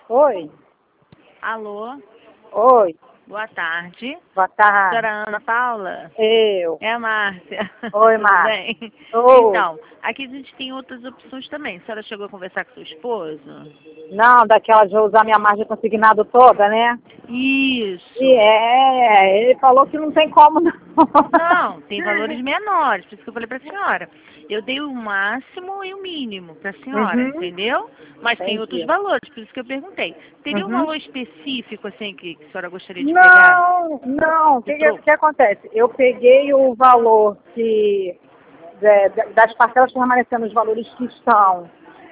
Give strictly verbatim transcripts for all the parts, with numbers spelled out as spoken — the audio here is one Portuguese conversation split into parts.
Oi, Alô, oi, boa tarde. boa tarde. Senhora Ana Paula? Eu. É a Márcia. Oi, Tudo Márcia. bem? Oi. Então, aqui a gente tem outras opções também. A senhora chegou a conversar com seu esposo? Não, daquela de eu usar minha margem consignado toda, né? Isso. E é, ele falou que não tem como não. Não, tem valores menores, por isso que eu falei para a senhora. Eu dei o máximo e o mínimo para a senhora, Uhum, entendeu? Mas tem outros entendi. valores, por isso que eu perguntei. Teria um Uhum. valor específico, assim, que, que a senhora gostaria de pegar Não, não, o de que, que, troco? que acontece? Eu peguei o valor que, é, das parcelas permanecendo os valores que estão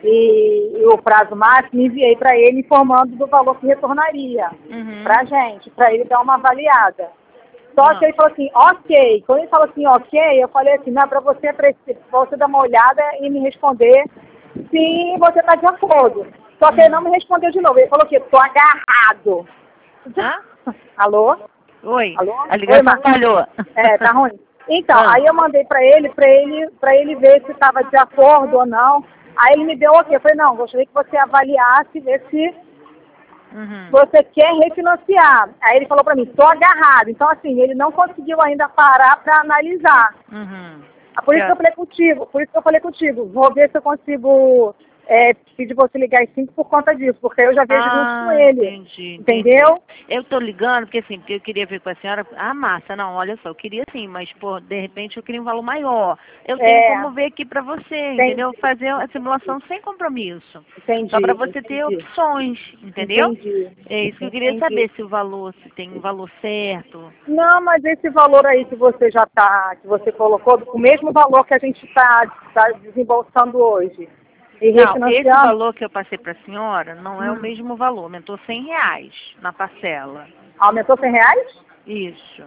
e, e o prazo máximo, enviei para ele informando do valor que retornaria para Uhum. a gente, para ele dar uma avaliada. Só que Ah. ele falou assim, ok. Quando ele falou assim, ok, eu falei assim, não, para você, pra você dar uma olhada e me responder se você está de acordo. Só que ele não Uhum. me respondeu de novo. Ele falou que estou agarrado. Hã? Alô? Oi, Alô? a Oi, ligação Márcia. falhou. É, tá ruim. Então, Ah. aí eu mandei pra ele, pra ele, pra ele ver se estava de acordo ou não. Aí ele me deu ok. Eu falei, não, gostaria que você avaliasse, ver se Uhum. você quer refinanciar. Aí ele falou pra mim, tô agarrado. Então, assim, ele não conseguiu ainda parar pra analisar. Uhum. Ah, por Que isso que ó- eu falei contigo, por isso que eu falei contigo. Vou ver se eu consigo é, pedir você ligar às cinco por conta disso, porque eu já vejo junto com Ah, ele. entendi, entendi. Entendeu? Eu tô ligando porque assim, porque eu queria ver com a senhora. Ah, massa, não, olha só, eu queria sim, mas pô, de repente eu queria um valor maior. Eu tenho É, como ver aqui pra você, entendeu? entendi, Fazer a simulação sem compromisso. Só pra entendi, você ter entendi. opções, entendeu? Entendi, É isso que eu queria entendi. saber, se o valor, se tem um valor certo. Não, mas esse valor aí que você já está, que você colocou, o mesmo valor que a gente está tá desembolsando hoje e Não, esse refinanciando, valor que eu passei para a senhora não é o hum, mesmo valor, aumentou cem reais na parcela. aumentou cem reais? Isso.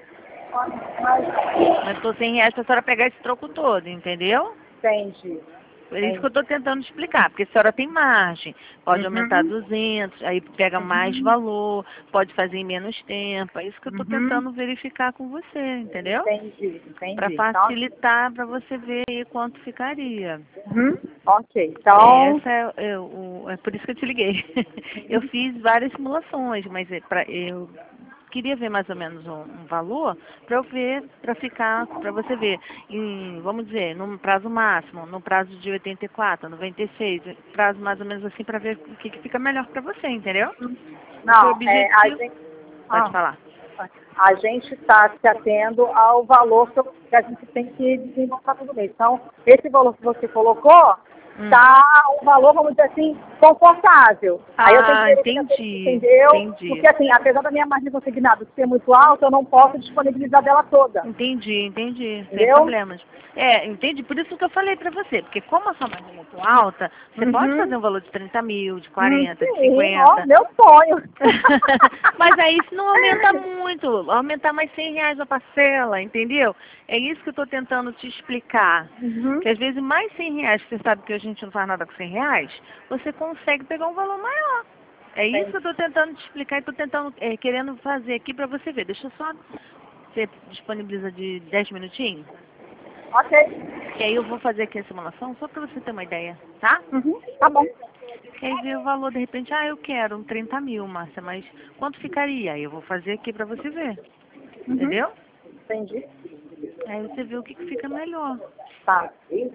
Mas, Aumentou cem reais para a senhora pegar esse troco todo, entendeu? entendi, Por isso que eu entendi. estou tentando explicar, porque a senhora tem margem, pode aumentar Uhum, duzentos, aí pega mais uhum, valor, pode fazer em menos tempo. É isso que eu estou uhum, tentando verificar com você, entendeu? entendi, Para entendi. Então, facilitar, para você ver aí quanto ficaria. uhum, ok. É, Então, essa é, é, o, é por isso que eu te liguei. Eu fiz várias simulações, mas é pra, eu queria ver mais ou menos um, um valor para eu ver, para ficar, para você ver, em, vamos dizer, no prazo máximo, no prazo de oitenta e quatro, noventa e seis, prazo mais ou menos assim para ver o que, que fica melhor para você, entendeu? Porque o não, é, a objetivo, gente, pode ah, falar. a gente está se atendo ao valor que, eu- que a gente tem que desembolsar todo mês. Então, esse valor que você colocou Hum. está um valor, vamos dizer assim, confortável. Aí eu tenho que Ah, verificar se entendi, entendeu? entendi. Porque, assim, apesar da minha margem consignada ser muito alta, eu não posso disponibilizar dela toda. Entendi, entendi, sem Entendeu? problemas. É, entendi, por isso que eu falei pra você, porque como a sua margem é muito alta, você pode Uhum. fazer um valor de trinta mil, de Hum, quarenta, de sim, ó, cinquenta. meu sonho. Mas aí isso não aumenta muito, aumentar mais cem reais a parcela, entendeu? É isso que eu estou tentando te explicar. Uhum. Que às vezes mais cem reais, que você sabe que a gente não faz nada com cem reais, você consegue pegar um valor maior. É isso que eu Entendi. estou tentando te explicar e estou tentando, é, querendo fazer aqui para você ver. Deixa eu só. Você disponibiliza de dez minutinhos? Ok. E aí eu vou fazer aqui a simulação só para você ter uma ideia, tá? Uhum. Tá bom. E aí ver o valor, de repente, ah, eu quero um trinta mil, Márcia, mas quanto ficaria? Aí eu vou fazer aqui para você ver, Uhum. entendeu? Entendi. Aí você vê o que, que fica melhor. Tá.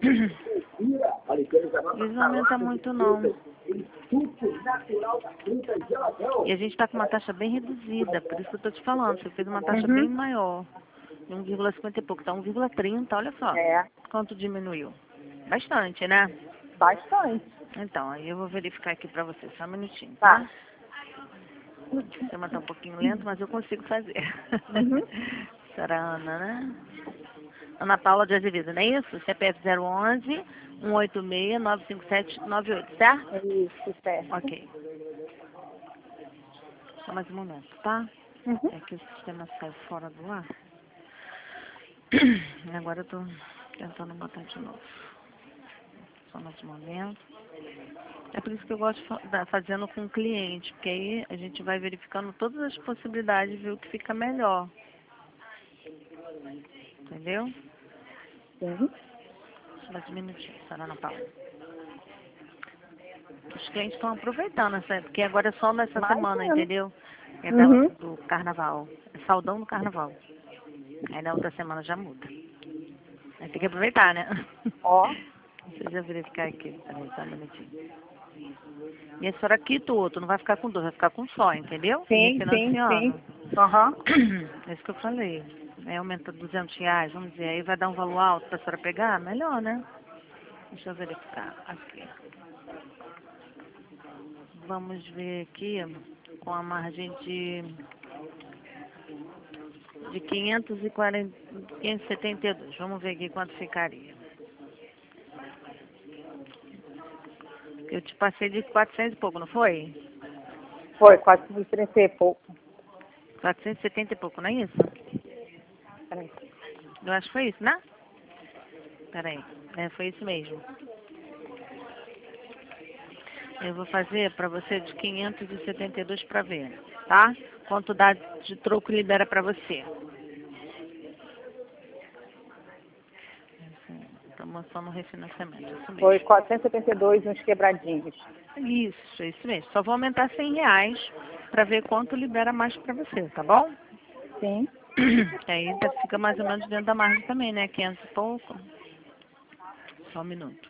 Eles não aumentam muito não. E a gente está com uma taxa bem reduzida, por isso que eu estou te falando, você fez uma taxa bem Uhum. maior. De um vírgula cinquenta e pouco, tá um vírgula trinta, olha só. É, Quanto diminuiu? Bastante, né? bastante. Então, aí eu vou verificar aqui pra você, só um minutinho, Tá. tá? O sistema tá um pouquinho lento, mas eu consigo fazer. Uhum. Será Ana, né? Ana Paula de Azevedo, não é isso? C P F zero onze, um oito seis, nove cinco sete, nove oito, certo? É isso, certo. Ok. Só mais um momento, tá? Uhum. É que o sistema sai fora do ar. E agora eu tô tentando botar de novo. Só mais um momento. É por isso que eu gosto de fa- da- fazendo com o cliente, porque aí a gente vai verificando todas as possibilidades e ver o que fica melhor. Entendeu? Uhum. Só mais um minutinho, Sara Ana Paula. os clientes estão aproveitando, essa, porque agora é só nessa Imagina. semana, entendeu? É da- Uhum. do carnaval. É saldão do carnaval. Aí na outra semana já muda. Aí tem que aproveitar, né? Ó. Deixa eu já verificar aqui. Peraí, só um minutinho. E a senhora quita o outro, não vai ficar com dois, vai ficar com só, entendeu? E Sim, sim, refinanciando. sim. Aham. É isso que eu falei. Aí aumenta duzentos reais, vamos dizer, aí vai dar um valor alto para a senhora pegar? Melhor, né? Deixa eu verificar aqui. Vamos ver aqui com a margem de, de quinhentos e quarenta, quinhentos e setenta e dois. Vamos ver aqui quanto ficaria. Eu te passei de quatrocentos e pouco, não foi? Foi, quatrocentos e trinta e pouco. quatrocentos e setenta e pouco, não é isso? Peraí. Eu acho que foi isso, né? Peraí, é, foi isso mesmo. Eu vou fazer para você de quinhentos e setenta e dois para ver, tá? Quanto dá de troco libera para você. Promoção no refinanciamento, isso Foi mesmo. quatrocentos e setenta e dois uns quebradinhos. Isso, isso mesmo. Só vou aumentar cem reais para ver quanto libera mais para você, tá bom? Sim. Aí tá- fica mais ou menos dentro da margem também, né? quinhentos e pouco. Só um minuto.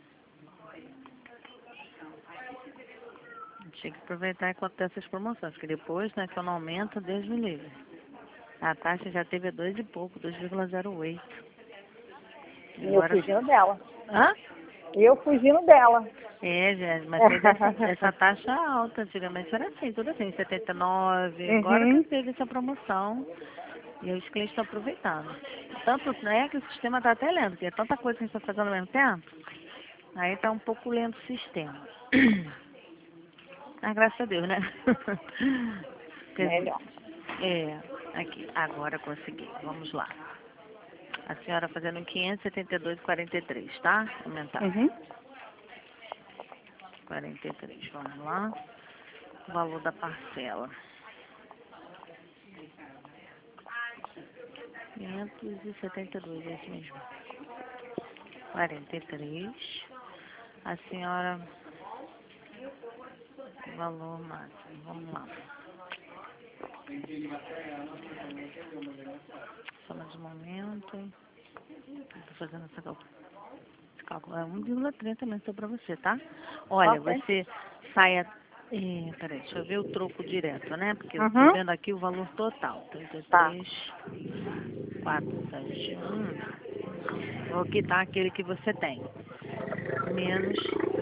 Tinha que aproveitar e contar essas promoções, porque depois, né, que eu não aumento, Deus me livre. A taxa já teve a dois e pouco, dois vírgula zero oito. E eu Agora. fugindo dela. Hã? E eu fugindo dela. É, gente, mas teve essa, essa taxa alta. Antigamente era assim, tudo assim, setenta e nove. Agora que Uhum. teve essa promoção. E os clientes estão aproveitando. Tanto né, que o sistema está até lento, porque é tanta coisa que a gente está fazendo ao mesmo tempo. Aí está um pouco lento o sistema. Mas graças a Deus, né? Porque- Melhor. É, aqui, agora consegui. Vamos lá. A senhora fazendo quinhentos e setenta e dois e quarenta e três, tá? Aumentar. Uhum. quarenta e três, vamos lá. O valor da parcela. quinhentos e setenta e dois, é isso mesmo. quarenta e três. A senhora. Valor máximo. Vamos lá. Só mais um momento. Estou fazendo essa cálculo. Esse cálculo é um vírgula trinta mesmo para você, tá? Olha, Ok. você sai a. É, peraí, deixa eu ver o troco direto, né? Porque eu tô Uhum. vendo aqui o valor total. Tá. trinta e três, quatrocentos e setenta e um. Vou quitar aquele que você tem. Menos.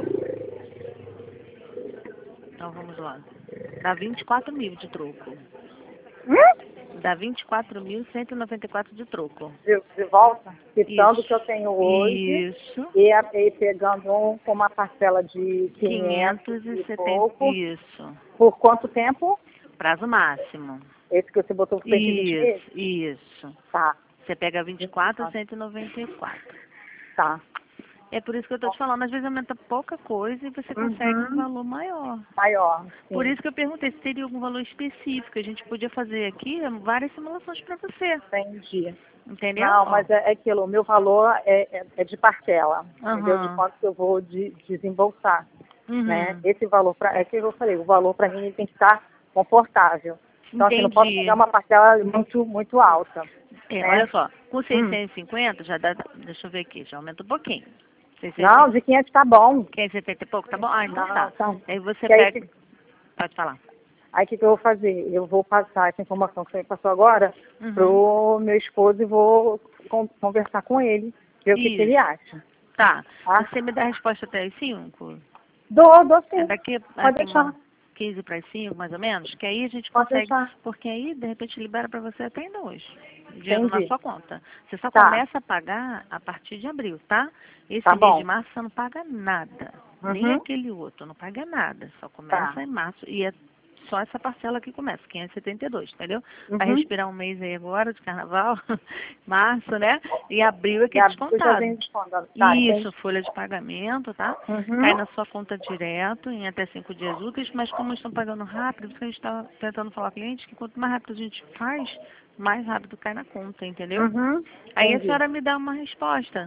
Então vamos lá. Dá vinte e quatro mil de troco. Hum? Dá vinte e quatro mil cento e noventa e quatro de troco. De, de volta, quitando o que eu Isso. tenho hoje Isso. e, a- e pegando um com uma parcela de quinhentos quinhentos e e setenta. pouco. Isso. Por quanto tempo? Prazo máximo. Esse que você botou por cento e vinte meses? Isso. Isso. Tá. Você pega vinte e quatro mil cento e noventa e quatro. Tá. É por isso que eu estou te falando. Às vezes aumenta pouca coisa e você consegue um Uhum. valor maior. Maior, Por sim. isso que eu perguntei se teria algum valor específico. A gente podia fazer aqui várias simulações para você. Entendi. Entendeu? Não, mas é, é aquilo, o meu valor é, é, é de parcela, entendeu? De Aham. quanto que eu vou de, desembolsar, né? Uhum. Esse valor, pra, é que eu falei, o valor para mim ele tem que estar confortável. Então, assim, não posso Entendi. pegar uma parcela muito, muito alta, É, né? olha só, com Hum. seiscentos e cinquenta já dá, deixa eu ver aqui, já aumenta um pouquinho. Não, seiscentos e cinquenta, de quinhentos tá bom. quinhentos e setenta e pouco, tá bom? Ah, então Não, tá. tá. Aí você Que aí, pega, que- pode falar. aí o que, que eu vou fazer? Eu vou passar essa informação que você me passou agora Uhum. pro meu esposo e vou con- conversar com ele, ver o que, que ele Isso, acha. tá. Tá? Você me dá a resposta até as cinco? Dou, dou É sim. daqui Pode a deixar. uma quinze para as cinco, mais ou menos? Que aí a gente Pode consegue, deixar. porque aí de repente libera para você até ainda hoje. Dinheiro na Entendi. sua conta. Você só Tá, começa a pagar a partir de abril, tá? tá Esse mês de bom. março você não paga nada. Nem Uhum. aquele outro, não paga nada. Só Tá. começa em março. E é só essa parcela que começa, quinhentos e setenta e dois, entendeu? Vai Uhum. respirar um mês aí agora de carnaval, março, né? E abril é que E é a eu já descontado. venho descontando. Tá, Isso, entendi. folha de pagamento, tá? Cai Uhum. na sua conta direto em até cinco dias úteis, mas como estão pagando rápido, por isso que a gente está tentando falar com o cliente que quanto mais rápido a gente faz, mais rápido cai na conta, entendeu? Uhum. Aí a Entendi. senhora me dá uma resposta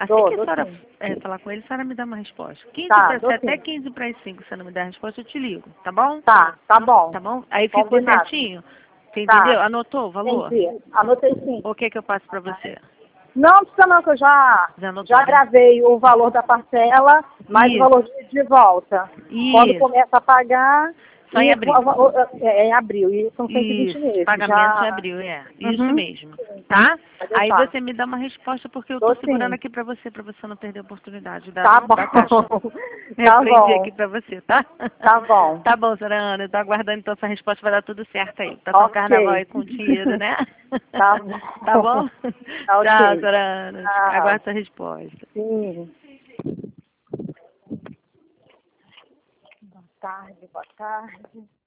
Assim Dou, que a dou senhora sim. é, falar com ele, a senhora me dá uma resposta. quinze Tá, para dou até sim. quinze para as cinco, se você não me der a resposta, eu te ligo, tá bom? Tá, tá bom. Tá bom? Aí ficou Combinado. certinho? Você entendeu? Tá, Anotou o valor? entendi. Anotei sim. Ou quer que eu passe para você? Não precisa não, que eu já, Já anotou, já né? gravei o valor da parcela, mais o Isso. valor de, de volta. Quando Isso. começa a pagar, Só em e, abril. é, é em abril, e são cento e vinte Isso, meses. pagamento em Já... abril, é. Isso Uhum. mesmo, tá? Pode Aí deixar. você me dá uma resposta porque eu tô Tô segurando sim. aqui pra você, pra você não perder a oportunidade da, Tá bom. da caixa. Eu Tá prendi bom. aqui pra você, tá? Tá bom. Tá bom, senhora Ana, eu tô aguardando então essa resposta, vai dar tudo certo aí. Passar um carnaval Ok. aí com dinheiro, né? Tá bom. Tá bom? Tá Tchau, ok. senhora Ana. Tchau. Aguardo essa resposta. Sim. Boa tarde, boa tarde.